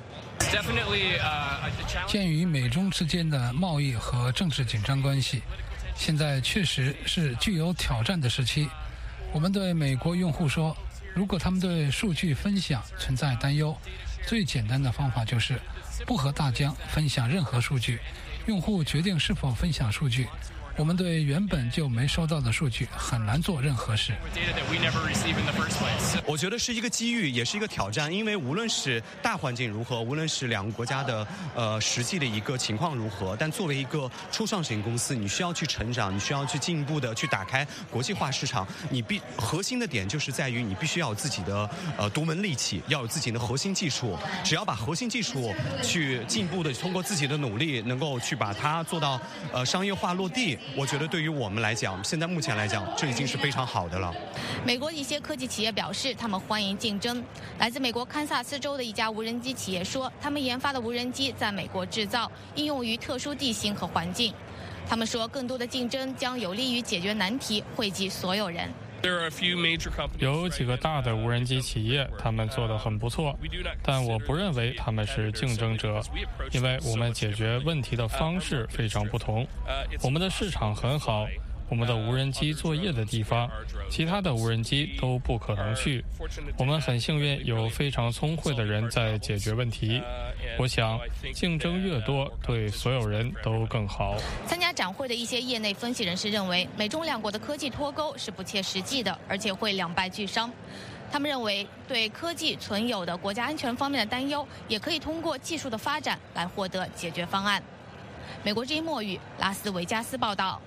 鉴于美中之间的贸易和政治紧张关系，现在确实是具有挑战的时期。我们对美国用户说，如果他们对数据分享存在担忧，最简单的方法就是不和大疆分享任何数据，用户决定是否分享数据。我们对原本就没收到的数据很难做任何事。 我觉得是一个机遇，也是一个挑战，因为无论是大环境如何，无论是两个国家的实际的一个情况如何，但作为一个初创型公司，你需要去成长，你需要去进一步的去打开国际化市场。核心的点就是在于你必须要有自己的独门利器，要有自己的核心技术。只要把核心技术去进一步的通过自己的努力，能够去把它做到商业化落地。我觉得对于我们来讲，现在目前来讲，这已经是非常好的了。 美国一些科技企业表示，他们欢迎竞争。来自美国堪萨斯州的一家无人机企业说，他们研发的无人机在美国制造，应用于特殊地形和环境。他们说，更多的竞争将有利于解决难题，惠及所有人。 有几个大的无人机企业，他们做得很不错，但我不认为他们是竞争者，因为我们解决问题的方式非常不同。我们的市场很好，我们的无人机作业的地方，其他的无人机都不可能去。我们很幸运有非常聪慧的人在解决问题。我想，竞争越多，对所有人都更好。 参加展会的一些业内分析人士认为，美中两国的科技脱钩是不切实际的，而且会两败俱伤。他们认为，对科技存有的国家安全方面的担忧，也可以通过技术的发展来获得解决方案。美国之音莫宇，拉斯维加斯报道。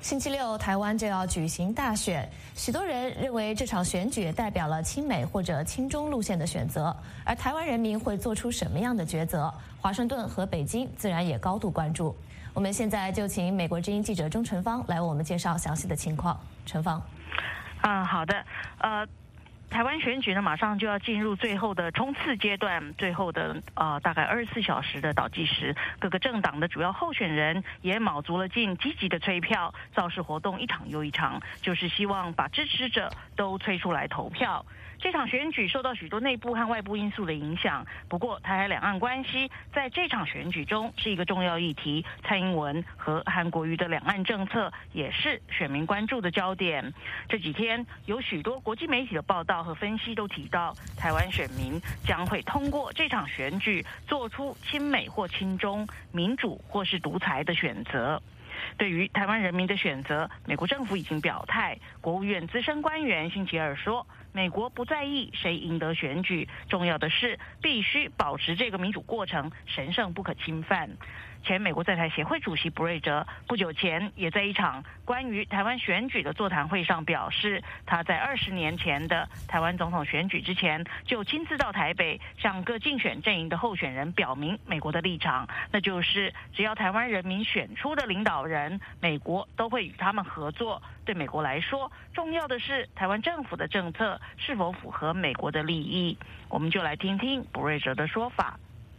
星期六，台湾就要举行大选，许多人认为这场选举代表了亲美或者亲中路线的选择，而台湾人民会做出什么样的抉择？华盛顿和北京自然也高度关注。我们现在就请美国之音记者钟晨芳来为我们介绍详细的情况。晨芳， 好的，台湾选举呢，马上就要进入最后的冲刺阶段，最后的大概24小时的倒计时，各个政党的主要候选人也卯足了劲，积极的催票，造势活动一场又一场，就是希望把支持者都催出来投票。这场选举受到许多内部和外部因素的影响，不过台海两岸关系在这场选举中是一个重要议题，蔡英文和韩国瑜的两岸政策也是选民关注的焦点。这几天有许多国际媒体的报道和分析都提到，台湾选民将会通过这场选举做出亲美或亲中、民主或是独裁的选择。对于台湾人民的选择，美国政府已经表态。国务院资深官员星期二说，美国不在意谁赢得选举，重要的是必须保持这个民主过程神圣不可侵犯。前美国在台协会主席布瑞哲不久前也在一场关于台湾选举的座谈会上表示，他在20年前的台湾总统选举之前就亲自到台北向各竞选阵营的候选人表明美国的立场，那就是只要台湾人民选出的领导人，美国都会与他们合作。对美国来说，重要的是台湾政府的政策是否符合美国的利益。我们就来听听布瑞哲的说法。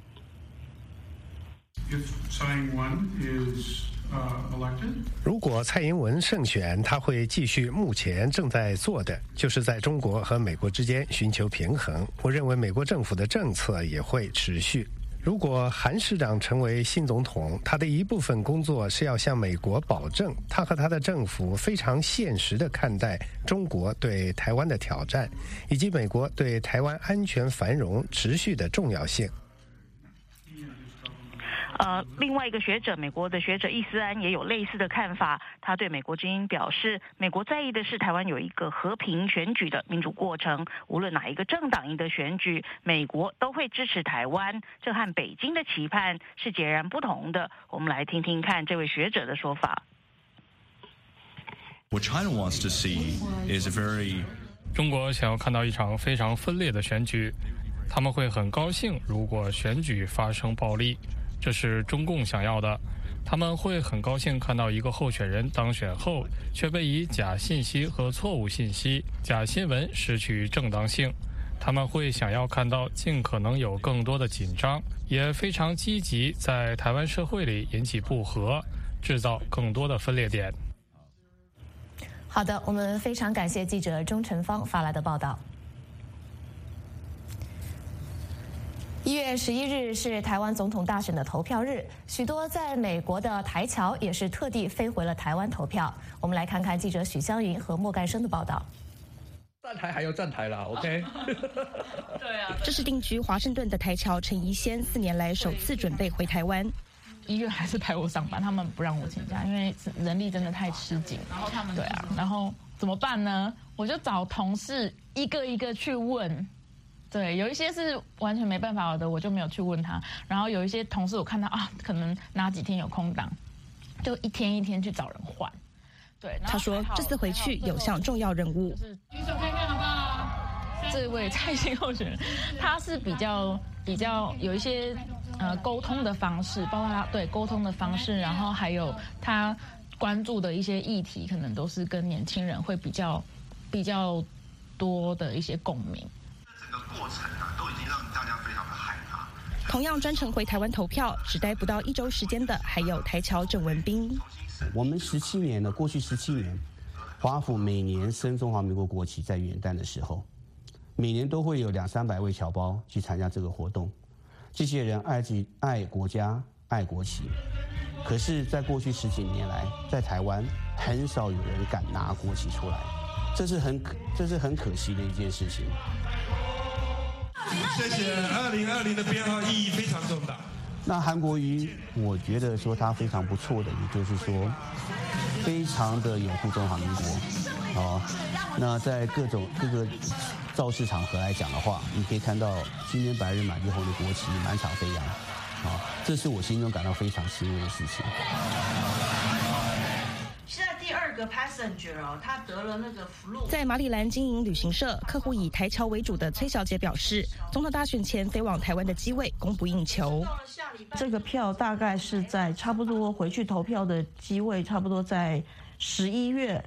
如果蔡英文胜选，他会继续目前正在做的，就是在中国和美国之间寻求平衡。我认为美国政府的政策也会持续。如果韩市长成为新总统，他的一部分工作是要向美国保证，他和他的政府非常现实地看待中国对台湾的挑战，以及美国对台湾安全繁荣持续的重要性。 另外一个学者，美国的学者易思安也有类似的看法。他对美国之音表示，美国在意的是台湾有一个和平选举的民主过程，无论哪一个政党赢得选举，美国都会支持台湾，这和北京的期盼是截然不同的。我们来听听看这位学者的说法。 中国想要看到一场非常分裂的选举，他们会很高兴如果选举发生暴力，这是中共想要的。他们会很高兴看到一个候选人当选后却被以假信息和错误信息、假新闻失去正当性。他们会想要看到尽可能有更多的紧张，也非常积极在台湾社会里引起不和，制造更多的分裂点。 好的，我们非常感谢记者钟晨芳发来的报道。1月11日是台湾总统大选的投票日，许多在美国的台侨也是特地飞回了台湾投票。我们来看看记者许湘云和莫干生的报道。 站台还要站台啦 ，OK 。 对啊，这是定居华盛顿的台侨陈怡仙4年来首次准备回台湾。 医院还是派我上班，他们不让我请假，因为人力真的太吃紧。然后他们对啊，然后怎么办呢？我就找同事一个一个去问。对，有一些是完全没办法的，我就没有去问他。然后有一些同事我看到可能哪几天有空档，就一天一天去找人换。对， 他说这次回去有项重要任务。 举手看看好不好？这位蔡姓候选人，他是比较有一些沟通的方式，包括他对沟通的方式，然后还有他关注的一些议题，可能都是跟年轻人会比较多的一些共鸣。 过程都已经让大家非常的害怕。 同样专程回台湾投票，只待不到1周时间的，还有台侨郑文彬。 我们17年了，过去17年，华府每年升中华民国国旗在元旦的时候，每年都会有200-300位侨胞去参加这个活动。这些人爱国家、爱国旗，可是，在过去10几年来，在台湾很少有人敢拿国旗出来，这是很可惜的一件事情。 谢谢，2020的编号意义非常重大。 那韩国瑜，我觉得说他非常不错的，也就是说，非常的拥护中华民国。那在各个造势场合来讲的话，你可以看到青天白日满地红的国旗满场飞扬。这是我心中感到非常欣慰的事情。 是在第2 个 passenger 哦，他得了那个 flu。 在马里兰经营旅行社，客户以台侨为主的崔小姐表示，总统大选前飞往台湾的机位供不应求。 这个票大概是在差不多回去投票的机位，差不多在11月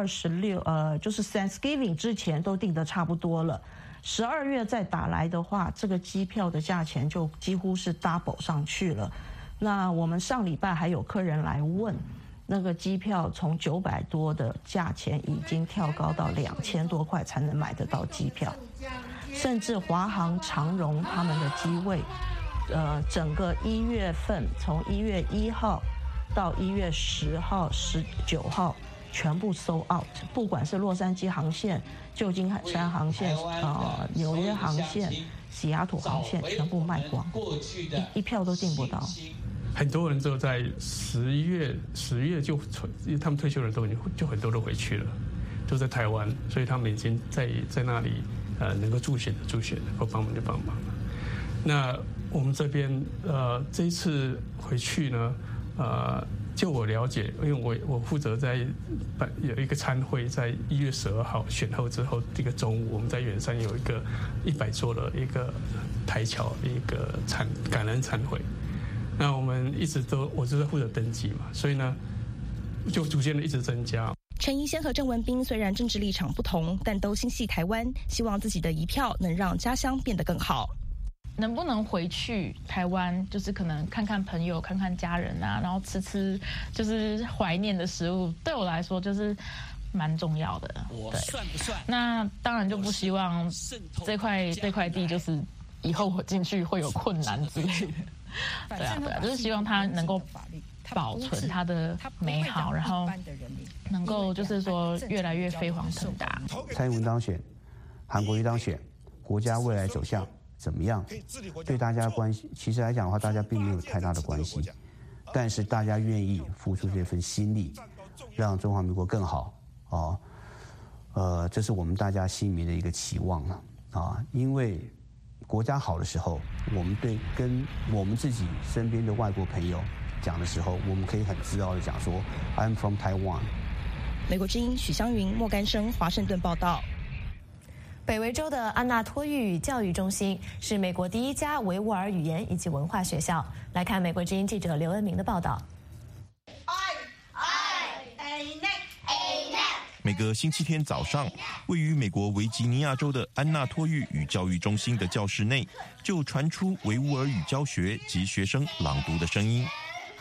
26，就是 Thanksgiving 之前都订得差不多了。12月再打来的话，这个机票的价钱就几乎是 double 上去了。那我们上礼拜还有客人来问，那个机票从900多的价钱已经跳高到2000多块才能买得到机票，甚至华航、长荣他们的机位，整个1月份从1月1号到1月10号、19号全部sold out， 不管是洛杉矶航线、旧金山航线、纽约航线、西雅图航线，全部卖光，一票都订不到。 很多人就在10月就他们退休人都就很多都回去了，就在台湾，所以他们已经在那里能够助选的助选，能够帮忙就帮忙了。那我们这边这一次回去呢，就我了解，因为我负责有一个餐会，在1月12号选后之后，这个中午我们在圆山有一个100桌的一个台侨一个感恩餐会。那我们一直我就在负责登记嘛，所以呢，就逐渐的一直增加。 陈怡先和郑文彬虽然政治立场不同，但都心系台湾，希望自己的一票能让家乡变得更好。 能不能回去台湾，就是可能看看朋友、看看家人啊，然后吃就是怀念的食物，对我来说就是蛮重要的。对，算不算？那当然就不希望这块地就是以后我进去会有困难之类的。对啊，就是希望他能够保存他的美好，然后能够就是说越来越飞黄腾达。 蔡英文当选，韩国瑜当选，国家未来走向怎么样？对大家的关系，其实来讲的话，大家并没有太大的关系，但是大家愿意付出这份心力，让中华民国更好这是我们大家心里面的一个期望因为国家好的时候，我们跟我们自己身边的外国朋友讲的时候，我们可以很自傲的讲说 I'm from Taiwan。 美国之音许湘云、莫干生华盛顿报道。 北维州的安纳托语教育中心是美国第一家维吾尔语言以及文化学校。来看美国之音记者刘恩明的报道。 每个星期天早上，位于美国维吉尼亚州的安纳托语语教育中心的教室内，就传出维吾尔语教学及学生朗读的声音。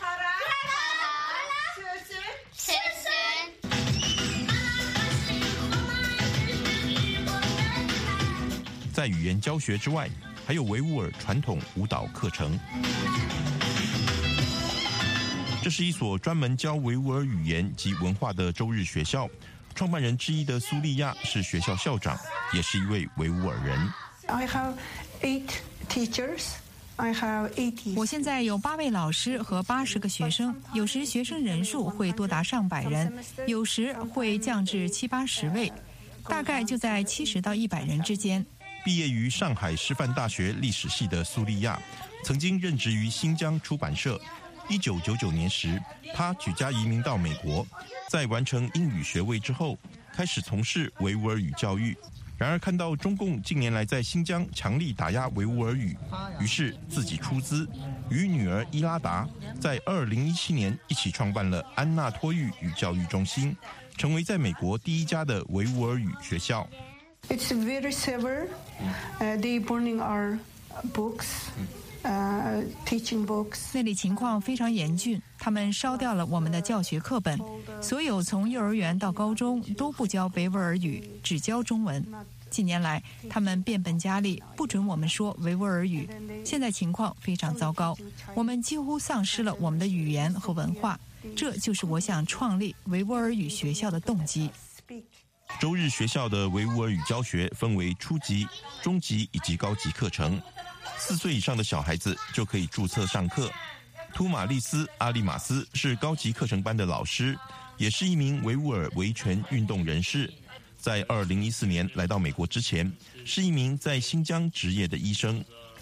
在语言教学之外，还有维吾尔传统舞蹈课程。这是一所专门教维吾尔语言及文化的周日学校。创办人之一的苏利亚是学校校长，也是一位维吾尔人。 I have 8 teachers. I have 80. 我现在有8位老师和80个学生，有时学生人数会多达上百人，有时会降至70-80位，大概就在70到100人之间。 毕业于上海师范大学历史系的苏利亚，曾经任职于新疆出版社。1999年时，他举家移民到美国，在完成英语学位之后，开始从事维吾尔语教育。然而看到中共近年来在新疆强力打压维吾尔语，于是自己出资，与女儿伊拉达在2017年一起创办了安纳托语语教育中心，成为在美国第一家的维吾尔语学校。 It's very severe. They burning our books. Teaching books. 那里情况非常严峻，他们烧掉了我们的教学课本，所有从幼儿园到高中都不教维吾尔语，只教中文。近年来，他们变本加厉，不准我们说维吾尔语。现在情况非常糟糕，我们几乎丧失了我们的语言和文化。这就是我想创立维吾尔语学校的动机。 周日学校的维吾尔语教学分为初级、中级以及高级课程。4岁以上的小孩子就可以注册上课。图马利斯·阿利马斯是高级课程班的老师，也是一名维吾尔维权运动人士。在2014年来到美国之前，是一名在新疆执业的医生。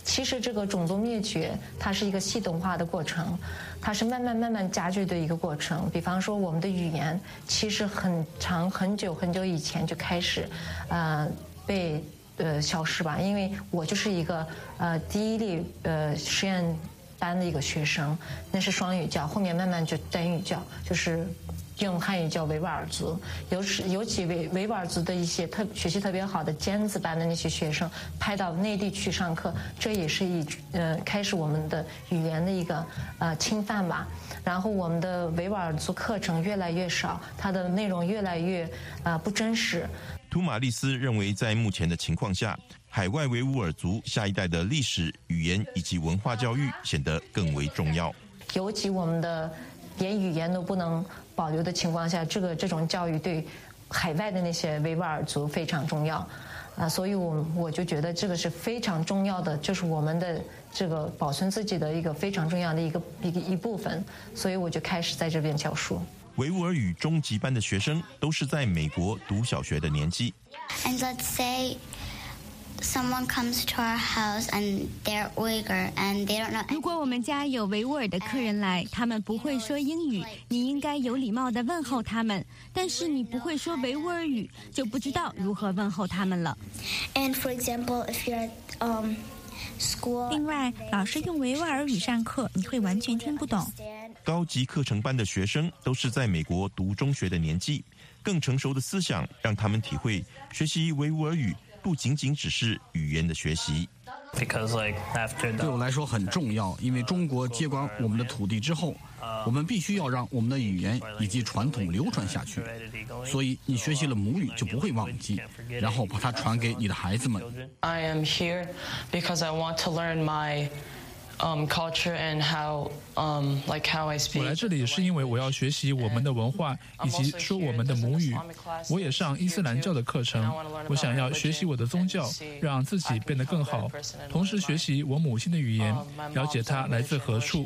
其实这个种族灭绝它是一个系统化的过程，它是慢慢加剧的一个过程。比方说我们的语言其实很久以前就开始被消失吧，因为我就是一个第一例实验班的一个学生，那是双语教，后面慢慢就单语教，就是用汉语叫维吾尔族，尤其维吾尔族的一些学习特别好的尖子班的那些学生派到内地去上课，这也是开始我们的语言的一个侵犯吧。然后我们的维吾尔族课程越来越少，它的内容越来越不真实。 图马利斯认为，在目前的情况下，海外维吾尔族下一代的历史、语言以及文化教育显得更为重要。 尤其我们的连语言都不能保留的情况下，这种教育对海外的那些维吾尔族非常重要所以我就觉得这个是非常重要的，就是我们的这个保存自己的一个非常重要的一部分，所以我就开始在这边教书。 维吾尔语中级班的学生都是在美国读小学的年纪。 And let's say someone comes to our house and they're Uyghur and they don't know. 如果我们家有维吾尔的客人来，他们不会说英语，你应该有礼貌地问候他们。但是你不会说维吾尔语，就不知道如何问候他们了。 And for example, if you're school. 另外，老师用维吾尔语上课，你会完全听不懂。 高级课程班的学生都是在美国读中学的年纪，更成熟的思想让他们体会学习维吾尔语不仅仅只是语言的学习。 对我来说很重要，因为中国接管我们的土地之后，我们必须要让我们的语言以及传统流传下去。所以你学习了母语就不会忘记，然后把它传给你的孩子们。 I am here because I want to learn my culture and how I speak. 我来这里是因为我要学习我们的文化以及说我们的母语。我也上伊斯兰教的课程，我想要学习我的宗教，让自己变得更好，同时学习我母亲的语言，了解它来自何处。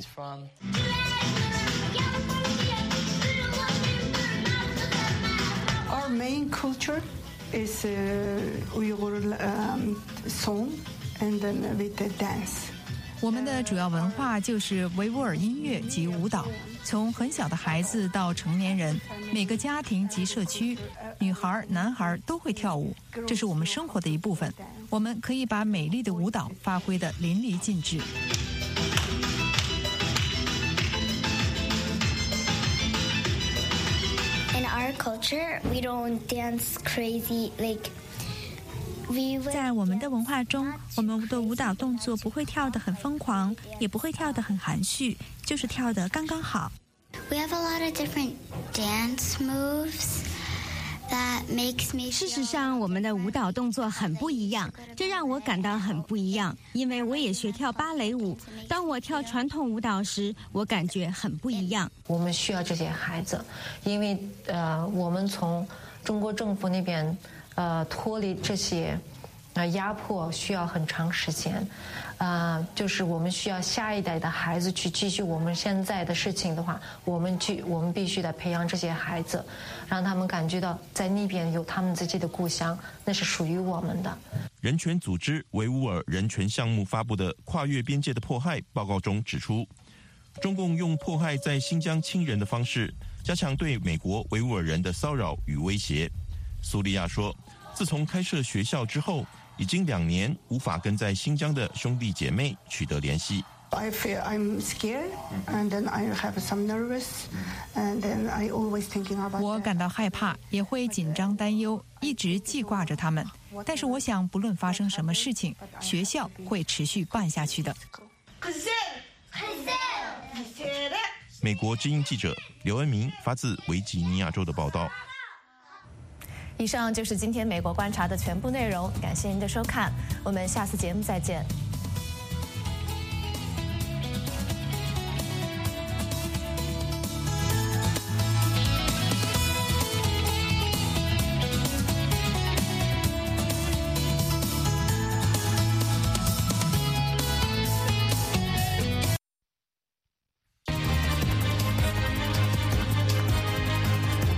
Our main culture is Uyghur song and then with the dance. 我们的主要文化就是维吾尔音乐及舞蹈，从很小的孩子到成年人，每个家庭及社区，女孩、男孩都会跳舞，这是我们生活的一部分。我们可以把美丽的舞蹈发挥得淋漓尽致。 In our culture, we don't dance crazy like. 在我们的文化中，我们的舞蹈动作不会跳得很疯狂，也不会跳得很含蓄，就是跳得刚刚好。 We have a lot of different dance moves that makes me. 事实上，我们的舞蹈动作很不一样，这让我感到很不一样，因为我也学跳芭蕾舞。当我跳传统舞蹈时，我感觉很不一样。 我们需要这些孩子，因为我们从中国政府那边。脱离这些压迫需要很长时间，就是我们需要下一代的孩子去继续我们现在的事情的话，我们必须得培养这些孩子，让他们感觉到在那边有他们自己的故乡，那是属于我们的。 人权组织维吾尔人权项目发布的《跨越边界的迫害》报告中指出，中共用迫害在新疆亲人的方式，加强对美国维吾尔人的骚扰与威胁。苏利亚说，自从开设学校之后，已经2年无法跟在新疆的兄弟姐妹取得联系。 I feel I'm scared, and then I have some nervous, and then I always thinking about. 我感到害怕，也会紧张担忧，一直记挂着他们。但是我想，不论发生什么事情，学校会持续办下去的。 美国之音记者刘恩明发自维吉尼亚州的报道。 以上就是今天美国观察的全部内容，感谢您的收看，我们下次节目再见。